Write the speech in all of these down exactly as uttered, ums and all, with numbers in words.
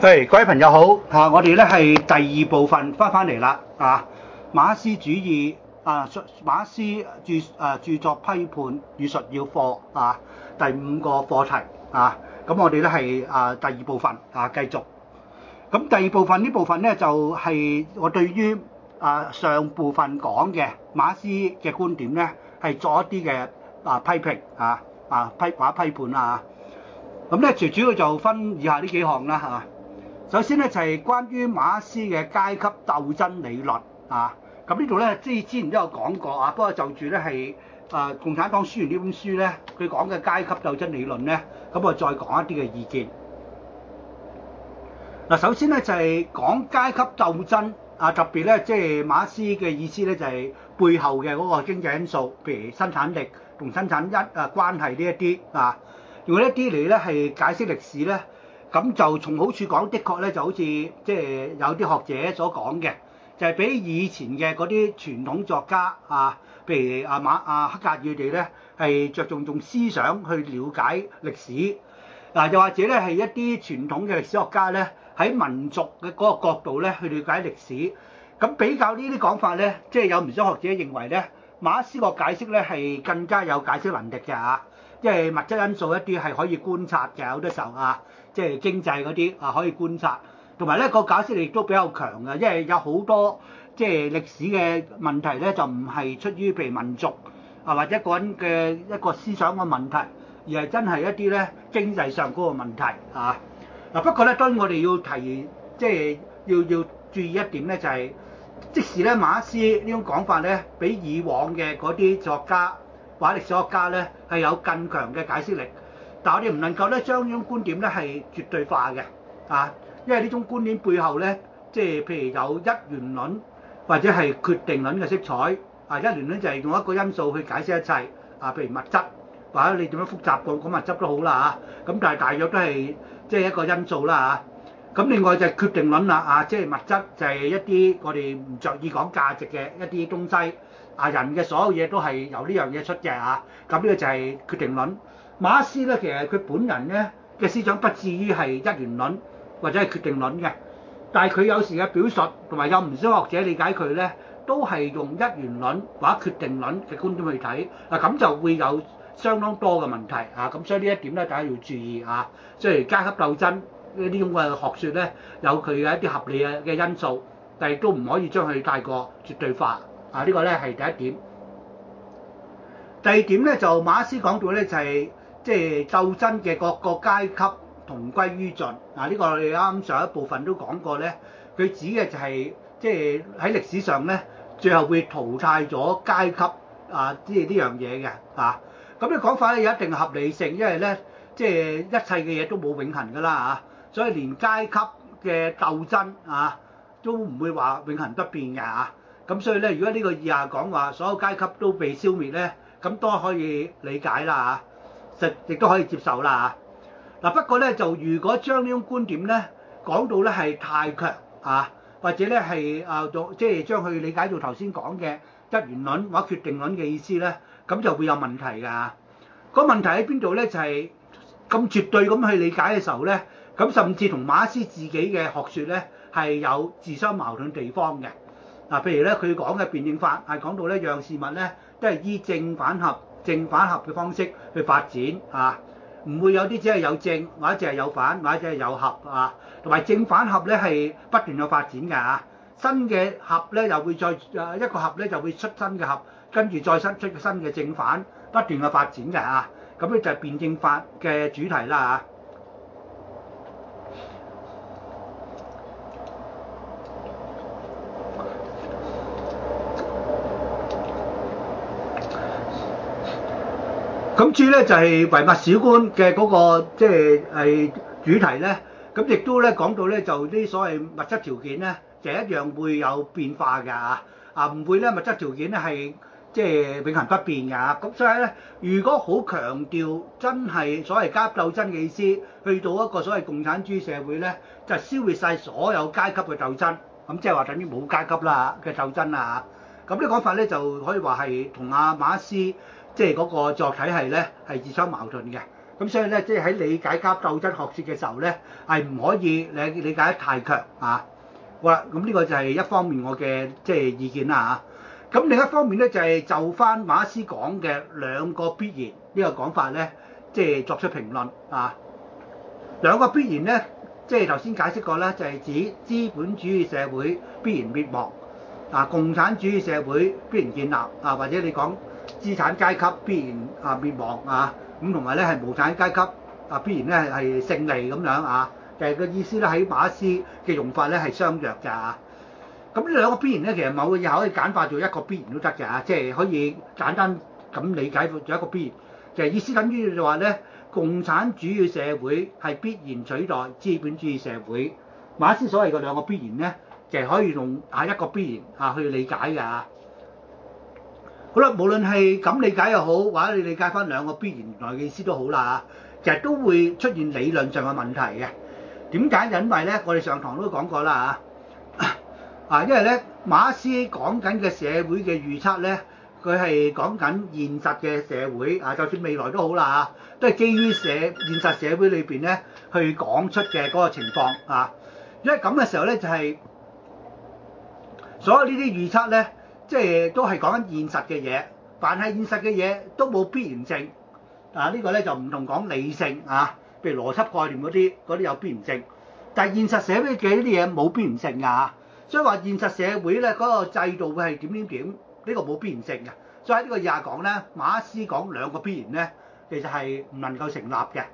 係各位朋友好嚇，我哋咧係第二部分翻返嚟啦啊，馬克思主義啊，馬克思著誒著作批判與述要課啊，第五個課題啊，咁我哋咧係啊第二部分啊繼續。咁第二部分呢部分咧就係我對於啊上部分講嘅馬克思嘅觀點咧係作一啲嘅啊批評啊啊批或者批判啊。咁咧最主要就分以下呢幾項啦嚇。首先咧就係關於馬克思嘅階級鬥爭理論啊，咁呢度咧即係之前都有講過啊，不過就住咧係啊共產黨書院呢本書咧，佢講嘅階級鬥爭理論咧，咁我再講一啲嘅意見。嗱，首先咧就係講階級鬥爭啊，特別咧即係馬克思嘅意思咧就係背後嘅嗰個經濟因素，譬如生產力同生產一啊關係呢一啲啊，用呢一啲嚟咧係解釋歷史咧。咁就從好處講，的確咧就好似即係有啲學者所講嘅，就係、是、比以前嘅嗰啲傳統作家啊，譬如阿馬阿黑格爾哋咧，係着重用思想去了解歷史。嗱、啊，又或者咧係一啲傳統嘅歷史學家咧，喺民族嘅嗰個角度咧去了解歷史。咁比較呢啲講法咧，即係有唔少學者認為咧，馬克思個解釋咧係更加有解釋能力嘅嚇，因為物質因素一啲係可以觀察嘅，好多時候啊。即係經濟嗰啲啊，可以觀察，同埋咧個解釋力亦都比較強嘅，因為有好多即係歷史嘅問題咧，就唔係出於譬如民族啊或者一個人嘅一個思想嘅問題，而係真係一啲咧經濟上嗰個問題啊。嗱不過咧，當然我哋要提即係要要注意一點咧，就係、是、即使咧馬克思呢種講法咧，比以往嘅嗰啲作家或者歷史學家咧係有更強嘅解釋力。但係我哋唔能夠咧將呢種觀點咧係絕對化嘅啊，因為呢種觀點背後咧，即係譬如有一元論或者係決定論嘅色彩啊。一元論就係用一個因素去解釋一切啊，譬如物質或者你點樣複雜個講物質都好啦嚇，咁但係大約都係即係一個因素啦嚇。咁另外就係決定論啦啊，即係物質就係一啲我哋唔着意講價值嘅一啲東西啊，人嘅所有嘢都係由呢樣嘢出嘅啊，咁呢個就係決定論。馬克思咧，其實佢本人咧嘅思想不至於係一元論或者係決定論嘅，但係佢有時嘅表述同埋有唔少學者理解佢咧，都係用一元論或者決定論嘅觀點去睇，嗱咁就會有相當多嘅問題啊，咁所以呢一點咧，大家要注意啊。雖然階級鬥爭呢啲咁嘅學説咧，有佢嘅一啲合理嘅嘅因素，但係都唔可以將佢太過絕對化啊。呢、這個咧係第一點。第二點咧就馬克思講到咧就係、是。即係鬥爭嘅各個階級同歸於盡啊！呢、這個我哋啱上一部分都講過咧，佢指嘅就係、是、即係喺歷史上咧，最後會淘汰咗階級啊！即係呢樣嘢嘅啊。咁呢講法咧有一定合理性，因為咧即係一切嘅嘢都冇永恆㗎啦啊，所以連階級嘅鬥爭啊都唔會話永恆不變嘅啊。咁所以咧，如果呢個以下講話所有階級都被消滅咧，咁都可以理解啦啊。亦都可以接受啦嚇。嗱不過咧，就如果將呢種觀點咧講到咧係太強啊，或者咧係啊，即係將佢理解到頭先講嘅一元論或者決定論嘅意思咧，咁就會有問題㗎。個問題喺邊度咧？就係、是、咁絕對咁去理解嘅時候咧，咁甚至同馬克思自己嘅學説咧係有自相矛盾地方嘅。嗱、啊，譬如咧佢講嘅辯證法係講到咧樣事物咧都係依正反合。正反合嘅方式去發展啊，唔會有啲只係有正或者只係有反或者只係有合啊，同埋正反合咧係不斷有發展嘅啊，新嘅合咧又會再誒一個合咧就會出新嘅合，跟住再新出新嘅正反，不斷嘅發展嘅啊，咁咧就係辯證法嘅主題啦啊。咁至於咧就係唯物史觀嘅嗰個即係係主題咧，咁亦都咧講到咧就啲所謂物質條件咧，就一樣會有變化㗎嚇，啊唔會咧物質條件咧係即係永恆不變㗎嚇，咁所以咧如果好強調真係所謂階級鬥爭嘅意思，去到一個所謂共產主義社會咧，就消滅晒所有階級嘅鬥爭，咁即係話等於冇階級啦嘅鬥爭啦嚇，咁呢個講法咧就可以話係同阿馬克思即係嗰個作體系咧係自相矛盾嘅， 咁所以咧，即係喺理解階級鬥爭學説嘅時候咧，係唔可以你理解得太強啊。好啦，咁呢個就係一方面我嘅即係意見啦嚇。咁另一方面咧，就係就翻馬克思講嘅兩個必然呢個講法咧，即係作出評論啊。兩個必然咧，即係頭先解釋過啦，就係指資本主義社會必然滅亡啊，共產主義社會必然建立啊，或者你講資產階級必然啊滅亡啊，咁同埋咧係無產階級啊必然咧係勝利咁樣啊。其實個意思咧喺馬克思嘅用法咧係相若㗎嚇。咁呢兩個必然咧，其實某個嘢可以簡化做一個必然都得㗎嚇，即係可以簡單咁理解做一個必然。其實意思等於就話咧，共產主義社會係必然取代資本主義社會。馬克思所謂嘅兩個必然咧，其實可以用係一個必然嚇去理解㗎嚇。好啦，無論係咁理解又好，或者你理解翻兩個必然原來嘅意思都好啦嚇，其實都會出現理論上嘅問題嘅。點解？因為咧，我哋上堂都講過啦嚇，啊，因為咧馬克思講緊嘅社會嘅預測咧，佢係講緊現實嘅社會啊，就算未來都好啦嚇，都係基於社現實社會裏邊咧去講出嘅嗰個情況啊。因為咁嘅時候咧，就係、是、所有呢啲預測咧，即係都係講緊現實嘅嘢，凡係現實嘅嘢都冇必然性啊。這個、呢個咧就唔同講理性啊。譬如邏輯概念嗰啲，嗰啲有必然性，但係現實社會嘅呢啲嘢冇必然性㗎，所以話現實社會咧嗰個制度會係點點點，呢個冇必然性嘅。所以喺呢個以下講咧，馬克思講兩個必然咧，其實係唔能夠成立嘅。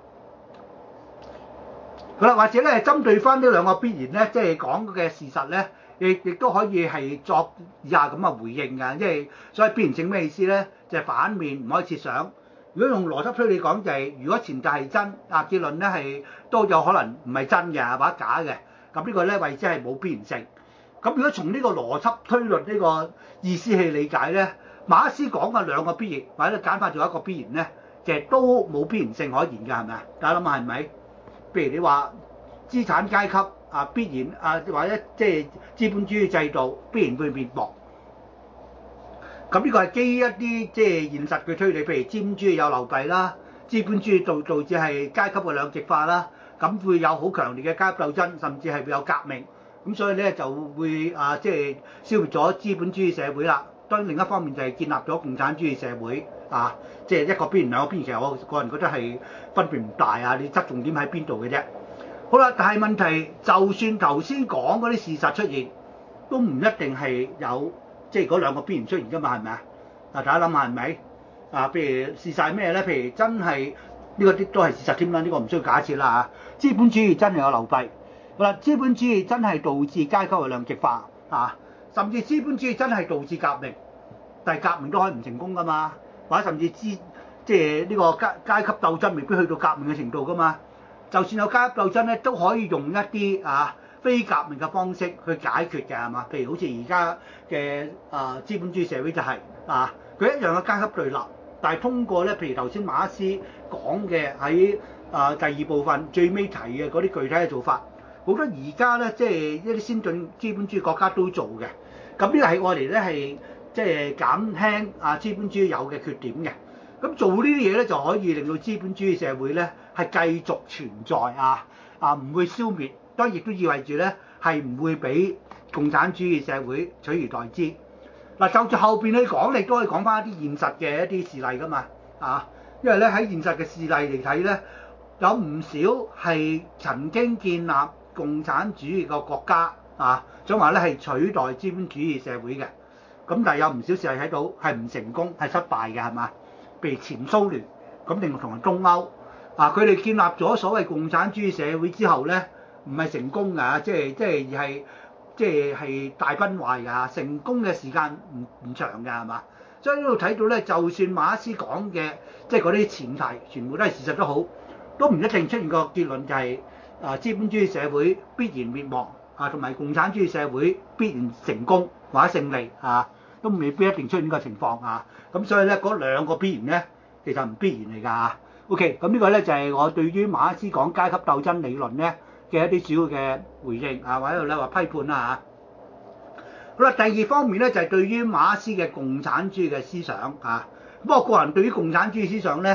好啦，或者咧針對翻呢兩個必然咧，即係講嘅事實咧，亦亦都可以係作以下咁嘅回應㗎。即係所謂必然性咩意思咧？就係反面唔可以設想。如果用邏輯推理講就係，如果前提係真，啊結論咧係都有可能唔係真嘅，或者假嘅，咁呢個咧謂之係冇必然性。咁如果從呢個邏輯推論呢個意思去理解咧，馬克思講嘅兩個必然，或者簡化做一個必然咧，其實都冇必然性可言㗎，係咪啊？大家諗下係咪？譬如你話資產階級啊必然啊，或者即係資本主義制度必然會滅亡。咁呢個係基於一啲即係現實嘅推理，譬如資本主義有流弊啦，資本主義導導致係階級嘅兩極化啦，咁會有好強烈嘅階級鬥爭，甚至係會有革命。咁所以咧就會啊即係消滅咗資本主義社會啦。當然另一方面就係建立咗共產主義社會啊，即係一個必然兩個必然，其實我個人覺得係分別唔大啊，你側重點喺邊度嘅啫。好啦，但係問題就算頭先講嗰啲事實出現，都唔一定係有。即係嗰兩個必然出現㗎嘛，係咪啊？嗱，大家諗下係咪？啊，譬如事實係咩咧？譬如真係呢個啲都係事實添啦，呢個唔需要假設啦嚇。資本主義真係有流弊，好啦，資本主義真係導致階級嘅兩極化啊，甚至資本主義真係導致革命，但係革命都可以唔成功㗎嘛，或者甚至資即係呢個階階級鬥爭未必去到革命嘅程度㗎嘛。就算有階級鬥爭咧，都可以用一啲啊非革命嘅方式去解決嘅係嘛？譬如好似而家嘅啊資本主義社會就係、是、啊，佢一樣嘅階級對立，但係通過咧，譬如頭先馬克思講嘅喺啊第二部分最尾提嘅嗰啲具體嘅做法，好多而家咧即係一啲先進資本主義國家都做嘅。咁呢個係我哋咧係即係減輕啊資本主義有嘅缺點嘅。咁做呢啲嘢咧就可以令到資本主義社會咧係繼續存在啊啊唔會消滅。當然亦都意味住咧係唔會俾共產主義社會取而代之。嗱，就住後邊去講，你都可以講翻一啲現實嘅一啲事例噶嘛，啊，因為咧喺現實嘅事例嚟睇咧，有唔少係曾經建立共產主義嘅國家啊，想話咧係取代資本主義社會嘅。咁但係有唔少事例睇到係唔成功，係失敗嘅係嘛？譬如前蘇聯，咁另外同埋東歐啊，佢哋建立咗所謂共產主義社會之後咧。唔係成功㗎，即係即係而係即係係大崩壞㗎。成功嘅時間唔唔長㗎，係嘛？所以呢度睇到咧，就算馬克思講嘅即係嗰啲前提全部都係事實都好，都唔一定出現個結論就係、是、啊資本主義社會必然滅亡啊，同埋共產主義社會必然成功或者勝利啊，都未必一定出現呢個情況啊。咁所以咧嗰兩個必然咧，其實唔必然嚟㗎。OK，咁呢個咧就係我對於馬克思講階級鬥爭理論咧嘅一啲主要嘅回應啊，或者你話批判啦嚇。好啦，第二方面咧就係、是、對於馬克思嘅共產主義嘅思想啊。咁我個人對於共產主義思想咧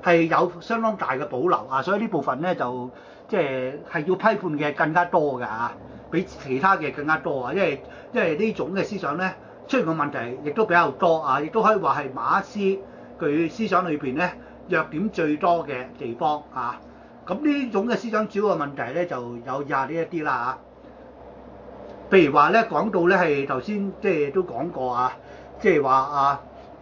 係有相當大嘅保留啊，所以呢部分咧就即係係要批判嘅更加多㗎啊，比其他嘅更加多啊，因為因為呢種嘅思想咧出現嘅問題亦都比較多啊，亦都可以話係馬克思佢思想裏邊咧弱點最多嘅地方啊。咁呢種嘅思想主要嘅問題咧就有以下呢一啲啦嚇，譬如話咧講到咧係頭先即係都講過啊，即係話啊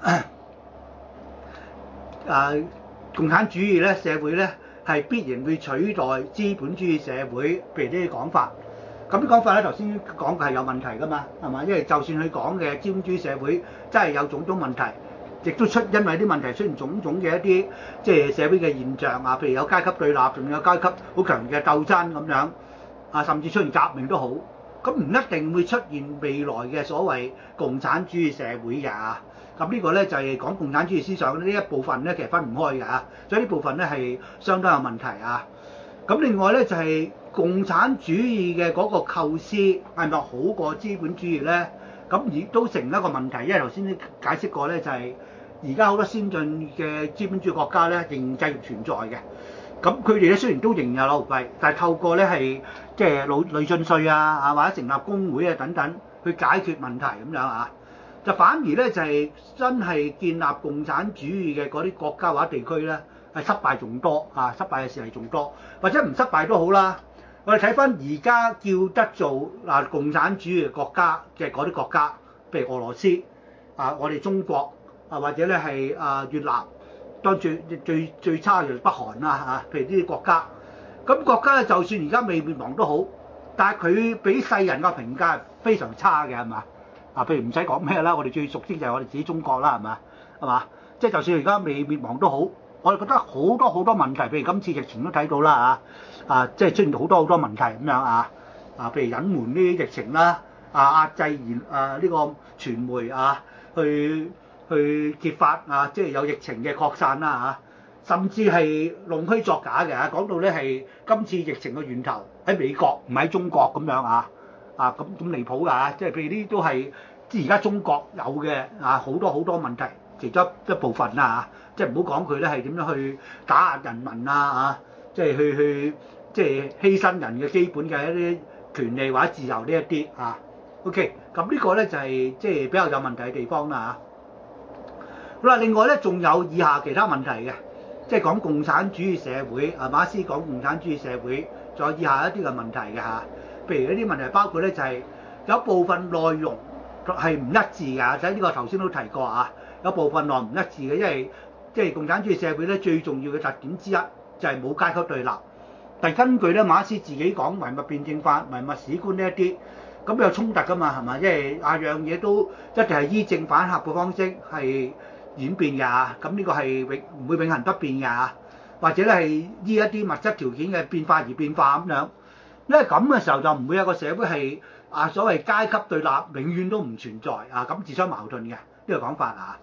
啊共產主義咧社會咧係必然會取代資本主義社會，譬如呢啲講法。咁啲講法咧頭先講嘅係有問題㗎嘛，係嘛？因為就算佢講嘅資本主義社會真係有種種問題。亦都出因為啲問題出現種種嘅一啲即係社會嘅現象啊，譬如有階級對立，仲有階級好強烈嘅鬥爭咁樣啊，甚至出現革命都好，咁唔一定會出現未來嘅所謂共產主義社會㗎。咁呢個咧就係講共產主義思想呢一部分咧，其實分唔開㗎，所以呢部分咧係相當有問題啊。咁另外咧就係共產主義嘅嗰個構思係咪好過資本主義咧？咁亦都成一個問題，因為頭先解釋過咧就係。而家好多先進嘅資本主義國家咧，仍然繼續存在嘅。咁佢哋咧雖然都仍然有勞費，但係透過咧係即係累累進稅啊，啊或者成立工會啊等等，去解決問題咁樣啊。就反而咧就係、是、真係建立共產主義嘅嗰啲國家或者地區咧，係失敗仲多啊，失敗嘅事係仲多，或者唔失敗都好啦。我哋睇翻而家叫得做嗱共產主義國家嘅嗰啲國家，譬如俄羅斯啊，我哋中國。啊，或者咧係啊越南，當最最最差嘅北韓啦嚇，譬如呢啲國家，咁國家咧就算而家未滅亡都好，但係佢俾世人嘅評價係非常差嘅係嘛？啊，譬如唔使講咩啦，我哋最熟悉就係我哋自己中國啦係嘛？係嘛？即係就算而家未滅亡都好，我哋覺得好多好多問題，譬如今次疫情都睇到啦嚇，啊即係出現好多好多問題咁樣啊，啊譬如隱瞞呢啲疫情啦，啊壓制言啊呢個傳媒啊去。去揭發啊，即係有疫情嘅擴散啦嚇，甚至係弄虛作假嘅嚇，講到咧係今次疫情嘅源頭喺美國，唔喺中國咁樣啊，啊咁咁離譜㗎嚇，即係譬如呢啲都係即係而家中國有嘅啊好多好多問題，其中一部分啦嚇，即係唔好講佢咧係點樣去打壓人民啊嚇，即係去去即係犧牲人嘅基本嘅一啲權利或者自由呢一啲啊 ，OK，咁呢個咧就係即係比較有問題嘅地方啦嚇。好啦，另外咧仲有以下其他問題嘅，即係講共產主義社會，啊馬克思講共產主義社會，仲有以下一啲嘅問題嘅嚇，譬如一啲問題包括咧就係、是、有部分內容係唔一致㗎，就喺呢個頭先都提過啊，有部分內容唔一致嘅，因為即係共產主義社會咧最重要嘅特點之一就係冇階級對立，但係根據咧馬克思自己講唯物辯證法、唯物史觀呢一啲，咁有衝突㗎嘛係嘛？因為啊樣嘢都一定係依正反合嘅方式係演變㗎，咁呢個係永唔會永恆不變㗎，或者咧係依一啲物質條件嘅變化而變化咁樣。因為咁嘅時候就唔會有個社會係啊所謂階級對立永遠都唔存在啊，咁自相矛盾嘅呢個講法啊。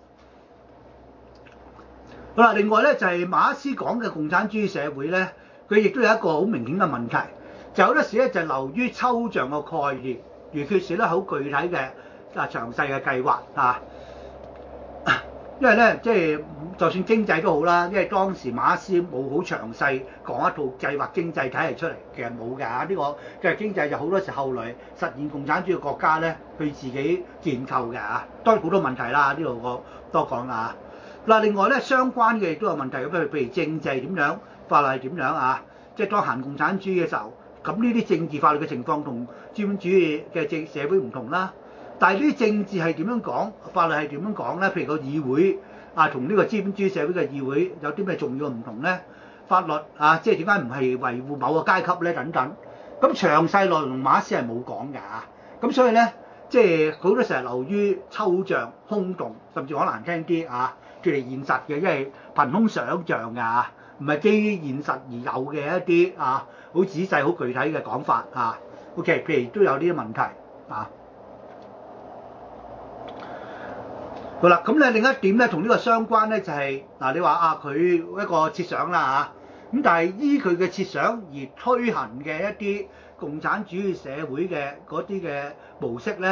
好啦，另外咧就係馬克思講嘅共產主義社會咧，佢亦都有一個好明顯嘅問題，就好多時咧就流於抽象嘅概念，而缺少咧好具體嘅啊詳細嘅計劃啊。因為咧，即係就算經濟都好啦，因為當時馬克思冇好詳細講一套計劃經濟體系出嚟，其實冇㗎。呢個計劃經濟就好多時後來實現共產主義國家咧，佢自己建構嘅嚇。當然好多問題啦，呢度我多講啦。嗱，另外咧相關嘅亦都有問題，咁譬如譬如政制點樣，法律係點樣啊？即係當行共產主義嘅時候，咁呢啲政治法律嘅情況同資本主義嘅政社會唔同啦。但係呢啲政治係點樣講，法律係點樣講咧？譬如個議會啊，同呢個資本主義社會嘅議會有啲咩重要嘅唔同咧？法律啊，即係點解唔係維護某個階級咧？等等。咁詳細內容馬克思係冇講㗎。咁所以咧，即係好多時候流於抽象、空洞，甚至講難聽啲啊，脫離現實嘅，因為憑空想像㗎，唔係基於現實而有嘅一啲啊，好仔細、好具體嘅講法啊。OK，譬如都有呢啲問題啊。好啦，咁咧另一點咧，同呢個相關咧就係、是、嗱，你話啊佢一個設想啦嚇，咁但係依佢嘅設想而推行嘅一啲共產主義社會嘅嗰啲嘅模式咧，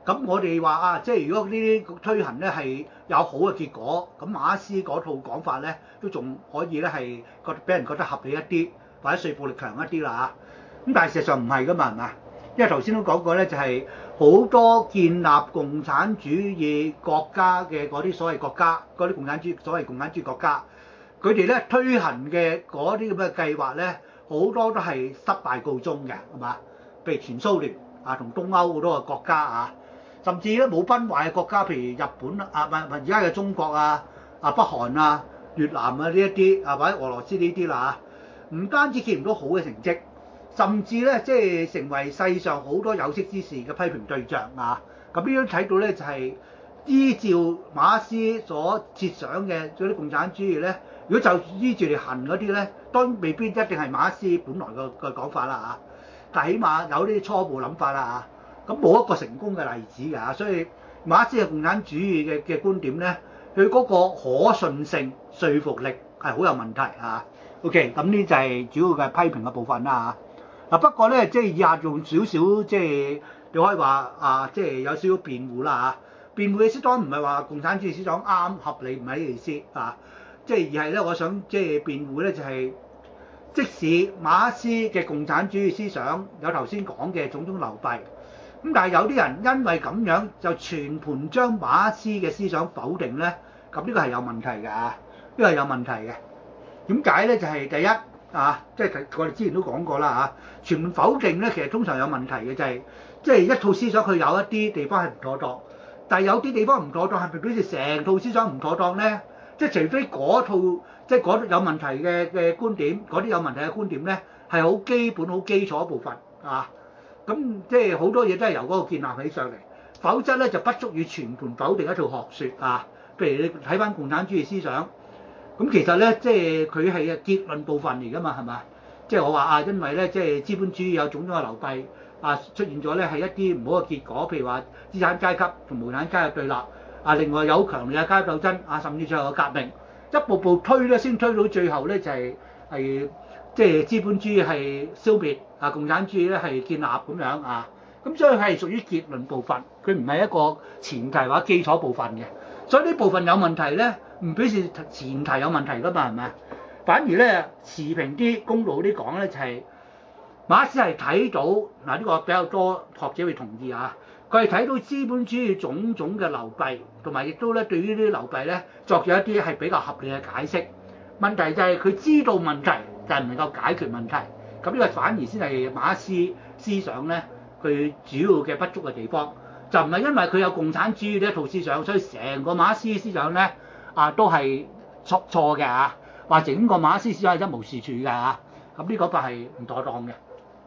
咁我哋話啊，即係如果呢啲推行咧係有好嘅結果，咁馬克思嗰套講法咧都仲可以咧係覺俾人覺得合理一啲，或者說服力強一啲啦嚇。咁但係事實上唔係噶嘛，係嘛？因為頭先都講過咧，就係、是、好多建立共產主義國家嘅嗰啲所謂國家，嗰啲共產主義所謂共產主義國家，佢哋咧推行嘅嗰啲咁嘅計劃咧，好多都係失敗告終嘅，係嘛？譬如前蘇聯啊，同東歐好多個國家啊。甚至咧冇崩壞嘅國家，譬如日本啊，唔係唔係而家嘅中國啊、啊北韓啊、越南啊呢一啲啊，或者俄羅斯呢啲啦嚇，唔單止見唔到好嘅成績，甚至咧即係成為世上好多有識之士嘅批評對象啊。咁呢樣睇到咧就係、是、依照馬克思所設想嘅嗰啲共產主義咧，如果就依住嚟行嗰啲咧，當然未必一定係馬克思本來個個講法啦嚇，但係起碼有啲初步諗法啦嚇。咁冇一個成功嘅例子㗎，所以馬克思嘅共產主義嘅嘅觀點咧，佢嗰個可信性、說服力係好有問題啊。OK，咁呢就係主要嘅批評嘅部分啦嚇。嗱不過咧，即係以下用少少即係你可以話啊，即係有少少辯護啦嚇。辯護嘅意思當然唔係話共產主義思想啱合理，唔係呢個意思啊。即係而係咧，我想即係辯護咧就係、是。即使馬克思嘅共產主義思想有頭先講嘅種種流弊，咁但係有啲人因為咁樣就全盤將馬克思嘅思想否定咧，咁呢個係有問題㗎，呢個係有問題嘅。點解咧？就係、是、第一啊，即係我哋之前都講過啦嚇，全盤否定咧，其實通常有問題嘅，就係即係一套思想佢有一啲地方係唔妥當，但係有啲地方唔妥當係咪表示成套思想唔妥當咧？即係除非嗰套即係嗰啲有問題嘅嘅觀點，嗰啲有問題嘅觀點咧係好基本、好基礎一部分啊。咁即係好多嘢都係由嗰個建立起上嚟，否則咧就不足以全盤否定一套學説啊。譬如你睇翻共產主義思想，咁其實咧即係佢係結論部分嚟㗎嘛，係嘛？即係我話啊，因為咧即係資本主義有種種嘅流弊啊，出現咗咧係一啲唔好嘅結果，譬如話資產階級同無產階級對立。啊！另外有強烈嘅階級鬥爭啊，甚至最後嘅革命，一步步推咧，先推到最後咧就係、是、係即係資本主義係消滅啊，共產主義咧係建立咁樣啊。咁所以係屬於結論部分，佢唔係一個前提或者基礎部分嘅。所以呢部分有問題咧，唔表示前提有問題㗎嘛，係咪啊？反而咧持平啲、公道啲講咧，就係、是、馬克思係睇到嗱，呢、這個比較多學者會同意啊。佢係睇到資本主義種種嘅流弊，同埋亦都咧對於呢啲流弊咧作咗一啲係比較合理嘅解釋。問題就係佢知道問題，但係唔能夠解決問題。咁呢個反而先係馬克思思想咧佢主要嘅不足嘅地方，就唔係因為佢有共產主義呢一套思想，所以成個馬克思思想咧啊都係錯錯嘅啊，話整個馬克思思想係一無是處嘅啊。咁呢個個係唔妥當嘅。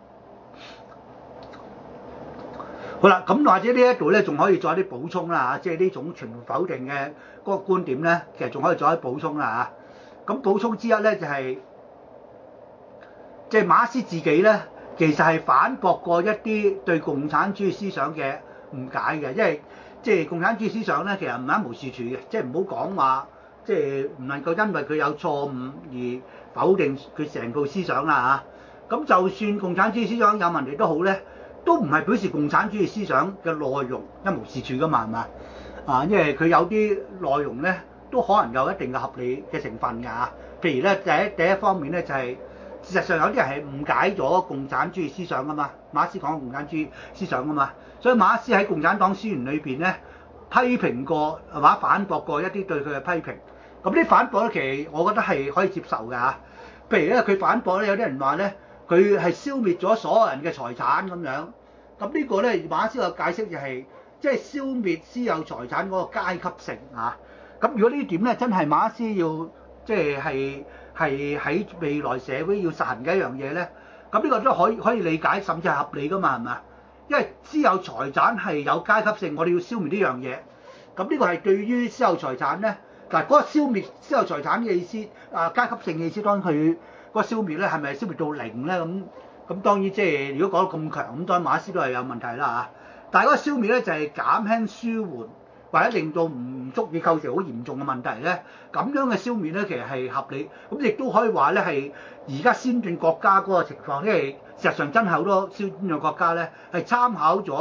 好啦，咁或者呢一度咧，仲可以做一啲補充啦嚇，即係呢種全盤否定嘅嗰個觀點咧，其實仲可以做一啲補充啦嚇。咁補充之一咧就係、是，即係馬克思自己咧，其實係反駁過一啲對共產主義思想嘅誤解嘅，因為即係共產主義思想咧，其實唔係一無是處嘅，即係唔好講話，即係唔能夠因為佢有錯誤而否定佢成套思想啦嚇。咁就算共產主義思想有問題都好咧，都唔係表示共產主義思想嘅內容一無是處噶嘛，係嘛？啊，因為佢有啲內容咧，都可能有一定嘅合理嘅成分㗎。譬如咧，第一第一方面咧就係、是、事實上有啲人係誤解咗共產主義思想㗎嘛。馬克思講共產主義思想㗎嘛，所以馬克思喺共產黨書言裏邊咧批評過係嘛，反駁過一啲對佢嘅批評。咁啲反駁咧，其實我覺得係可以接受㗎。譬如咧，佢反駁咧，有啲人話咧，佢係消滅咗所有人嘅財產咁樣。咁呢個咧，馬克思嘅解釋就係、是，即係消滅私有財產嗰個階級性啊。咁如果呢點咧，真係馬克思要即係係係喺未來社會要實行嘅一樣嘢咧，咁呢個都可以可以理解，甚至係合理噶嘛，係嘛？因為私有財產係有階級性，我哋要消滅呢樣嘢。咁呢個係對於私有財產咧，嗱嗰個消滅私有財產嘅意思啊，階級性嘅意思，當佢嗰個消滅咧係咪消滅到零咧咁？咁當然即係如果講到咁強，咁當然馬克思都係有問題啦嚇。但係嗰個消滅咧就係減輕舒緩，或者令到唔足以構成好嚴重嘅問題咧。咁樣嘅消滅咧其實係合理。咁亦都可以話咧係而家先進國家嗰個情況，因為事實上真係好多先進國家咧係參考咗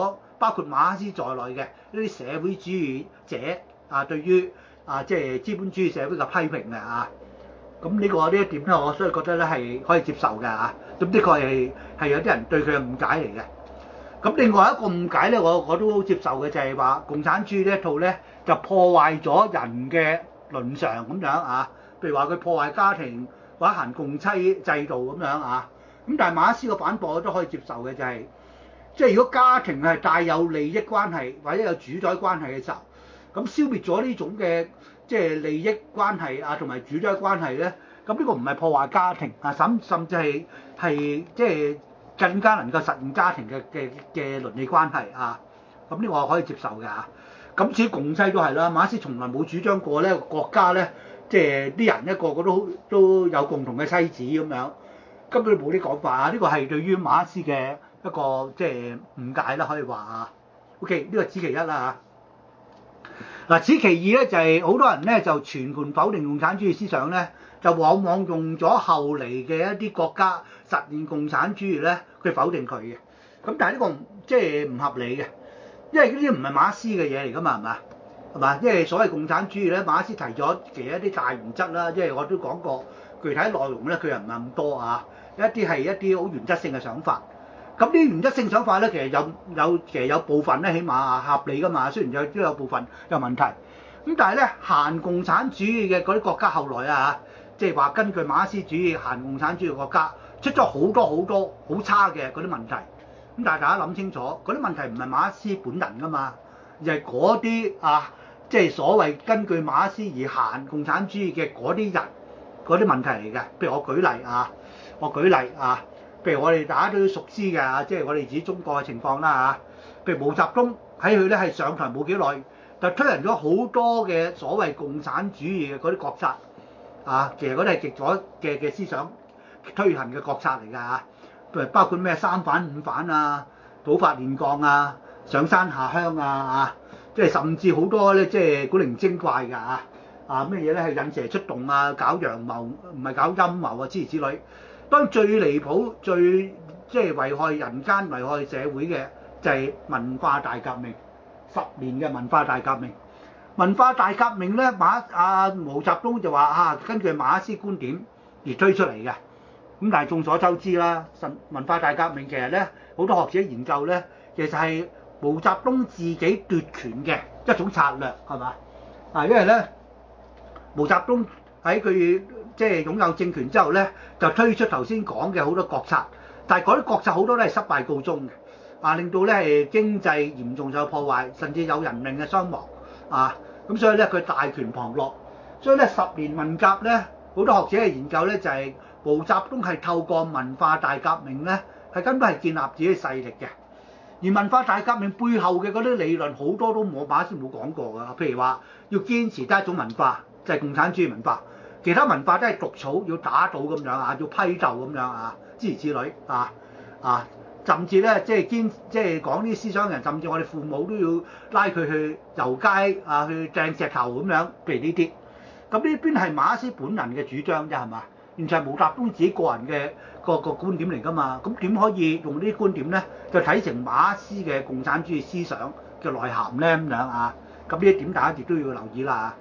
包括馬克思在內嘅呢啲社會主義者啊，對於啊即係資本主義社會嘅批評嘅啊。咁呢個呢一點咧，我所以覺得咧係可以接受嘅啊。咁的確係係有啲人對佢嘅誤解嚟嘅。咁另外一個誤解咧，我我都接受嘅就係話共產主義呢一套咧就破壞咗人嘅倫常咁樣啊。譬如話佢破壞家庭或者行共妻制度咁樣啊。咁但係馬克思嘅反駁我都可以接受嘅，就係即係如果家庭係帶有利益關係或者有主宰關係嘅時候，咁消滅咗呢種嘅即係利益關係啊同埋主宰關係咧，咁呢個唔係破壞家庭啊，甚甚至係係即係更加能夠實現家庭嘅嘅嘅倫理關係啊。咁呢個我可以接受嘅啊。咁至於共妻都係啦，馬克思從來冇主張過咧國家咧，即係啲人一個個都都有共同嘅妻子咁樣，根本冇啲講法啊。呢個係對於馬克思嘅一個即係誤解啦，可以話啊。OK， 呢個此其一啦嚇。嗱，此其二咧就係、是、好多人咧就全盤否定共產主義思想咧，就往往用咗後嚟嘅一啲國家實現共產主義咧，去否定佢嘅。咁但係呢個即係唔合理嘅，因為呢啲唔係馬克思嘅嘢嚟㗎嘛，係嘛？係嘛？因為所謂共產主義咧，馬克思提咗其實一啲大原則啦，即係我都講過，具體內容咧佢又唔係咁多啊，一啲係一啲好原則性嘅想法。咁呢啲原則性想法咧，其實有有其實有部分咧，起碼合理㗎嘛。雖然有都有部分有問題，咁但係咧行共產主義嘅嗰啲國家後來啊，即係話根據馬克思主義行共產主義國家出咗好多好多好差嘅嗰啲問題。咁但係大家諗清楚，嗰啲問題唔係馬克思本人㗎嘛，而係嗰啲啊，即係所謂根據馬克思而行共產主義嘅嗰啲人嗰啲問題嚟嘅。譬如我舉例啊，我舉例啊。譬如我哋大家都熟知嘅，即係我哋指中國嘅情況啦嚇。譬如毛澤東喺佢咧係上台冇幾耐，就推行咗好多嘅所謂共產主義嘅嗰啲國策啊。其實嗰啲係極左嘅嘅思想推行嘅國策嚟㗎嚇。譬如包括咩三反五反啊、土法煉鋼啊、上山下鄉啊啊，即係甚至好多咧，即係古靈精怪㗎嚇。啊咩嘢咧係引蛇出洞啊、搞陽謀唔係搞陰謀啊諸如此類。當然最離譜、最即係危害人間、危害社會嘅就係文化大革命，十年嘅文化大革命。文化大革命咧，馬阿毛澤東就話啊，根據馬克思觀點而推出嚟嘅。咁但係眾所周知啦，文化大革命其實咧好多學者研究咧，其實係毛澤東自己奪權嘅一種策略，係嘛？啊，因為咧毛澤東喺佢即係擁有政權之後咧，就推出頭先講嘅好多國策，但係嗰啲國策好多都係失敗告終嘅，啊令到咧係經濟嚴重受破壞，甚至有人命嘅傷亡，啊咁所以咧佢大權旁落，所以咧十年文革咧好多學者嘅研究咧就係、是、毛澤東係透過文化大革命咧係根本係建立自己勢力嘅，而文化大革命背後嘅嗰啲理論好多都冇馬克思冇講過㗎，譬如話要堅持得一種文化就係、是、共產主義文化。其他文化都係毒草，要打倒咁樣啊，要批鬥咁樣啊，諸如此類啊啊，甚至咧即係堅即係講啲思想人，甚至我哋父母都要拉佢去遊街啊，去掟石頭咁樣，譬如呢啲。咁呢邊係馬克思本人嘅主張啫，係嘛？完全係毛澤東自己個人嘅個個觀點嚟㗎嘛。咁點可以用呢啲觀點咧，就睇成馬克思嘅共產主義思想嘅內涵咧咁樣啊？咁呢一點大家亦都要留意啦。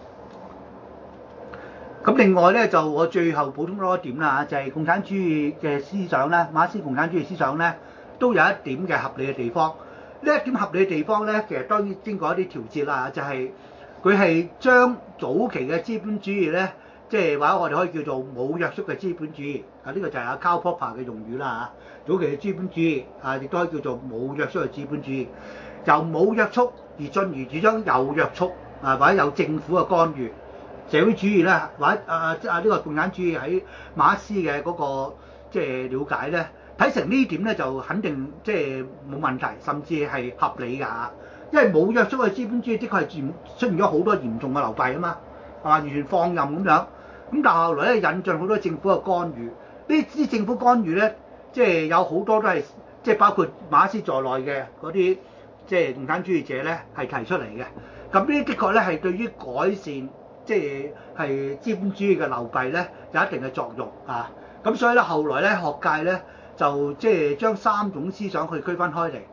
咁另外咧就我最後補充多一點啦，就係、是、共產主義嘅思想咧，馬克思共產主義思想咧都有一點嘅合理嘅地方。呢一點合理嘅地方咧，其實當然經過一啲調節啦，就係佢係將早期嘅資本主義咧，即係或者我哋可以叫做冇約束嘅資本主義啊，呢、這個就係阿 Karl Popper 嘅用語啦嚇。早期嘅資本主義啊，亦都可以叫做冇約束嘅資本主義，由冇約束而進而主張有約束啊，或者有政府嘅干預。社會主義咧，或者啊即係呢個共產主義喺馬克思嘅嗰個即係了解咧，睇成呢點咧就肯定即係冇問題，甚至係合理㗎。因為冇約束嘅資本主義的確係出現咗好多嚴重嘅流弊啊嘛，係嘛，完全放任咁樣。咁但係後來咧引進好多政府嘅干預，呢啲政府干預咧，即係有好多都係即係包括馬克思在內嘅嗰啲即係共產主義者咧係提出嚟嘅。咁呢啲的確咧係對於改善即係係資本主義嘅流弊咧有一定嘅作用啊！咁所以咧後來咧學界咧就即係將三種思想去區分開嚟，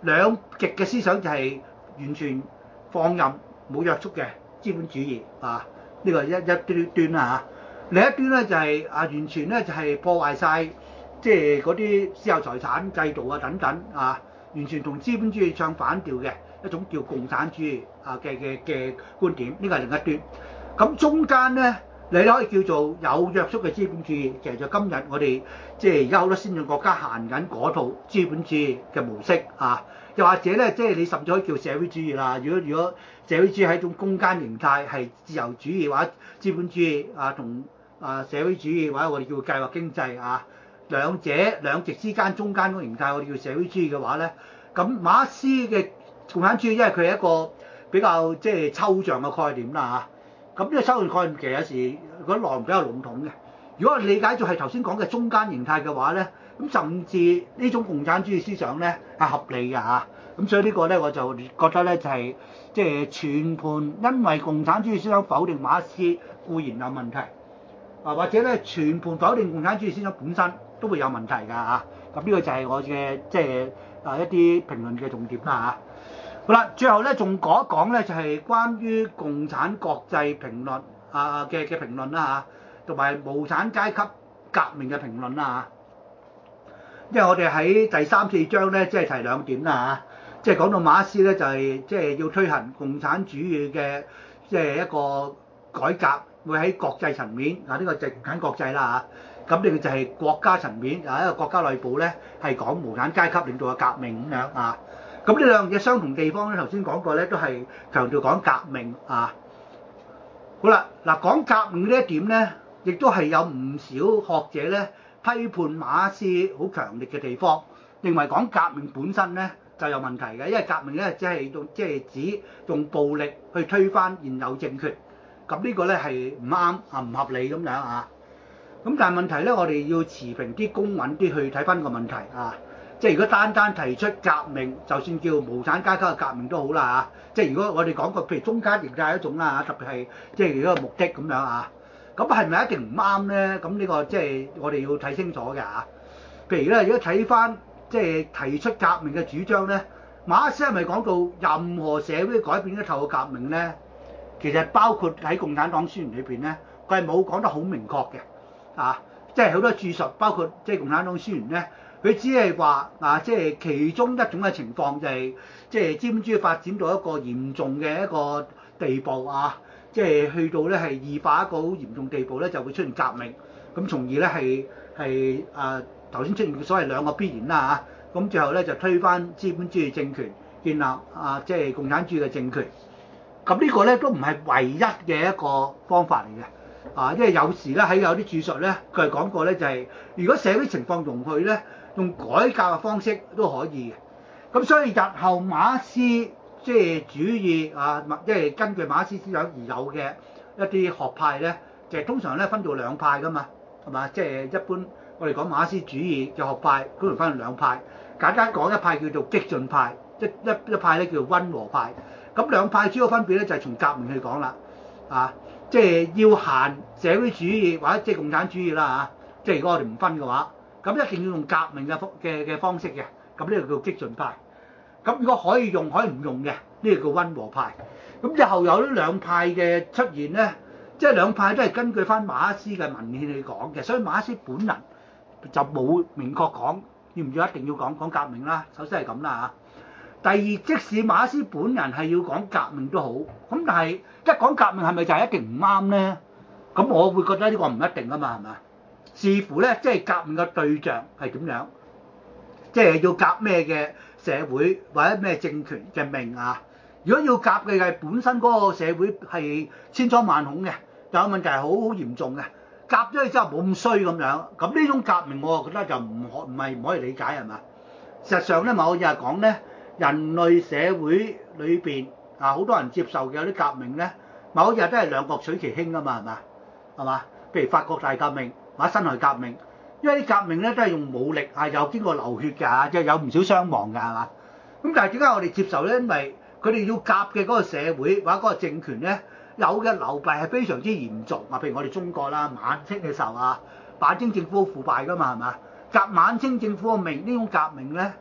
兩極嘅思想就係完全放任冇約束嘅資本主義啊，呢、這個一一端端啦嚇。另一端咧就係、是、啊完全咧就係破壞晒即係嗰啲私有財產制度啊等等啊，完全同資本主義唱反調嘅一種叫共產主義啊嘅嘅嘅觀點，呢個係另一端。咁中間咧，你可以叫做有約束嘅資本主義，其實就今日我哋即係而家好多先進國家行緊嗰套資本主義嘅模式啊，又或者咧，即係你甚至可以叫社會主義啦。如果如果社會主義係一種攻堅形態，係自由主義或者資本主義啊，同啊社會主義或者我哋叫計劃經濟啊，兩者兩極之間中間嗰個形態，我哋叫社會主義嘅話咧，咁馬克思嘅共產主義，因為佢係一個比較即係抽象嘅概念啦嚇。咁呢個抽象概念其實有時嗰啲內容比較籠統嘅。如果我理解咗係頭先講嘅中間形態嘅話咧，咁甚至呢種共產主義思想咧係合理嘅嚇。咁所以呢個咧我就覺得咧就係即係全盤因為共產主義思想否定馬克思固然有問題，啊或者咧全盤否定共產主義思想本身都會有問題㗎嚇。咁呢個就係我嘅即係啊一啲評論嘅重點啦嚇。好啦，最後咧仲講一講咧，就係關於共產國際評論啊嘅嘅評論啦嚇，同埋無產階級革命嘅評論啦嚇。因為我哋喺第三四章咧，即係提兩點啦嚇，即係講到馬克思咧就係即係要推行共產主義嘅即係一個改革，會喺國際層面啊呢個就緊國際啦嚇。咁另外就係國家層面啊，一個國家內部咧係講無產階級領導嘅革命咁樣啊。咁呢兩樣嘢相同地方咧，頭先講過咧，都係強調講革命啊。好啦，嗱講革命呢一點咧，亦都係有唔少學者咧批判馬克思好強烈嘅地方，認為講革命本身咧就有問題嘅，因為革命咧只係用即係指用暴力去推翻現有政權，咁呢個咧係唔啱啊，唔合理咁樣啊。咁但係問題咧，我哋要持平啲、公允啲去睇翻個問題啊。即係如果單單提出革命，就算叫無產階級嘅革命都好啦嚇。即係如果我哋講過，譬如中間形態一種啦嚇，特別係即係嗰個目的咁樣啊。咁係咪一定唔啱咧？咁呢個即係我哋要睇清楚嘅嚇。譬如咧，如果睇翻即係提出革命嘅主張咧，馬克思係咪講到任何社會改變都透過革命咧？其實包括喺共產黨宣言裏邊咧，佢係冇講得好明確嘅啊。即係好多注述，包括即係共產黨宣言咧。佢只係話啊，即係其中一種嘅情況就係、是，即係資本主義發展到一個嚴重嘅一個地步啊，即係去到咧係異化一個好嚴重地步咧，就會出現革命，咁從而咧係係啊頭先出現嘅所謂兩個必然啦嚇，咁最後咧就推翻資本主義政權，建立啊即係共產主義嘅政權，咁呢個咧都唔係唯一嘅一個方法嚟嘅。啊，因為有時咧喺有啲著述咧，佢係講過咧就係、是，如果社會情況容許咧，用改革嘅方式都可以嘅。咁所以日後馬克思即係主義啊，即係根據馬克思思想而有嘅一啲學派咧，就係通常咧分做兩派噶嘛，係嘛？即係一般我哋講馬克思主義嘅學派，通常分做兩派。簡單講，一派叫做激進派，一一一派咧叫做溫和派。咁兩派主要分別咧就係從革命去講啦，啊。即係要行社會主義或者即係共產主義啦嚇，即係如果我哋唔分嘅話，咁一定要用革命嘅方嘅嘅方式嘅，咁呢個叫激進派。咁如果可以用可以唔用嘅，呢個叫溫和派。咁日後有呢兩派嘅出現咧，即係兩派都係根據翻馬克思嘅文獻去講嘅，所以馬克思本人就冇明確講要唔要一定要講講革命啦。首先係咁啦嚇。第二，即使馬克思本人係要講革命都好，咁但係一講革命係咪就係一定唔啱咧？咁我會覺得呢個唔一定啊嘛，係咪？視乎咧，即係革命嘅對象係點樣，即係要革咩嘅社會或者咩政權嘅命啊？如果要革嘅係本身嗰個社會係千瘡萬孔嘅，有問題係好好嚴重嘅，革咗佢之後冇咁衰咁樣，咁呢種革命我覺得就唔可唔係唔可以理解係嘛？事實上咧，某日講咧。人類社會裏邊啊，好多人接受嘅有啲革命咧，某日都係兩國取其輕啊嘛，係嘛？係嘛？譬如法國大革命或者辛亥革命，因為啲革命咧都係用武力啊，又經過流血㗎，即係有唔少傷亡㗎，係嘛？咁但係點解我哋接受咧？因為佢哋要革嘅嗰個社會或者嗰個政權咧，有嘅流弊係非常之嚴重啊。譬如我哋中國啦，晚清嘅時候啊，晚清政府好腐敗㗎嘛，係嘛？革晚清政府嘅命呢種革命咧。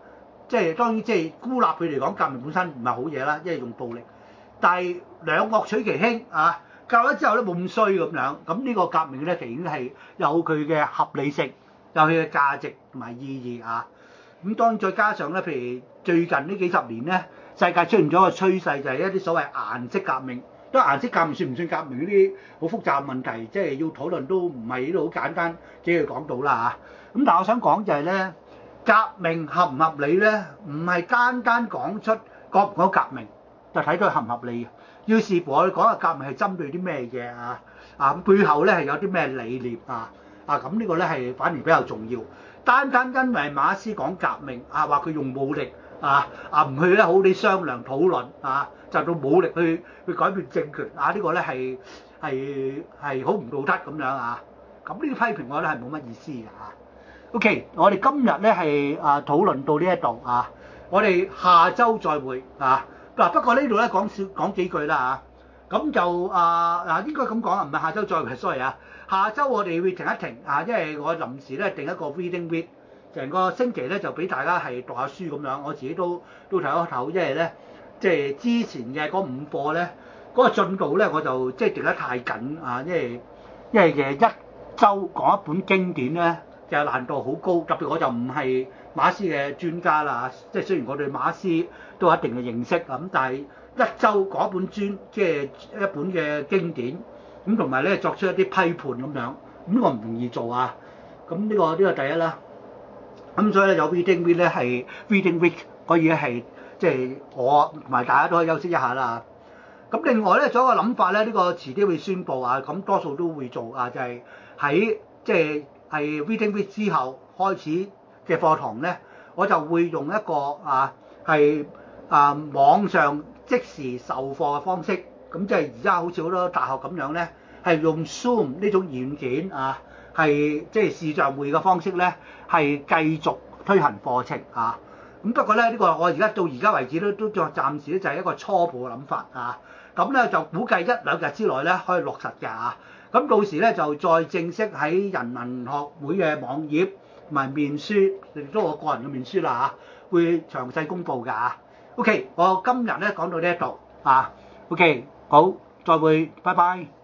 即係當然即係孤立佢嚟講，革命本身唔係好嘢啦，因為用暴力。但係兩惡取其輕啊，教咗之後咧冇咁衰咁樣，咁呢個革命咧其實已經係有佢嘅合理性，有佢嘅價值同埋意義啊。咁當然再加上咧，譬如最近呢幾十年咧，世界出現咗個趨勢就係一啲所謂顏色革命。都顏色革命算唔算革命呢啲好複雜嘅問題，即係要討論都唔係呢度好簡單，只係講到啦嚇。咁但係我想講就係咧，革命合唔合理咧，唔係單單講出講唔講革命，就睇到佢合唔合理嘅。要視乎我哋講嘅革命係針對啲咩嘢啊？啊背後咧係有啲咩理念啊？啊咁呢個咧係反而比較重要。單單因為馬克思講革命啊，話佢用武力啊啊唔去咧好啲商量討論啊，就到武力去去改變政權啊！呢、這個咧係係係好唔道德咁樣啊！咁呢啲批評我覺得係冇乜意思嘅嚇。OK，我哋今日咧係啊討論到呢一度啊，我哋下週再會啊！嗱不過呢度咧講少講幾句啦嚇，咁就啊嗱應該咁講啊，唔係下週再會 ，sorry 啊，下週我哋會停一停啊，因為我臨時咧定一個 reading week，成個星期咧就俾大家係讀下書咁樣，我自己都都睇一睇，因為咧。即係之前嘅嗰五課咧，嗰、那個進度咧我就即係定得太緊啊！因為因為嘅一週講一本經典咧，就難度好高。特別我就唔係馬克思嘅專家啦，即係雖然我對馬克思都有一定嘅認識咁，但係一週講一本專即係一本嘅經典，咁同埋咧作出一啲批判咁樣，咁、這、呢個唔容易做啊！咁呢、這個呢、這個第一啦。咁所以咧有 reading week 咧係 reading week 可以係。即係我同埋大家都可以休息一下啦。咁另外咧，仲有一個諗法咧，呢、這個遲啲會宣佈啊。咁多數都會做啊，就係、是、喺即係係 Reading Week 之後開始嘅課堂咧，我就會用一個啊係啊網上即時授課嘅方式。咁即係而家好似好多大學咁樣咧，係用 Zoom 呢種軟件啊，係即係視像會嘅方式咧，係繼續推行課程啊。咁不過咧，呢、這個我而家到而家為止都都仲暫時咧就係一個初步嘅諗法啊。咁咧就估計一兩日之內咧可以落實嘅啊。咁到時咧就再正式喺人民學會嘅網頁同埋面書，亦都我個人嘅面書啦嚇，會詳細公佈㗎啊。OK，我今日咧講到呢一度啊。OK，好，再會，拜拜。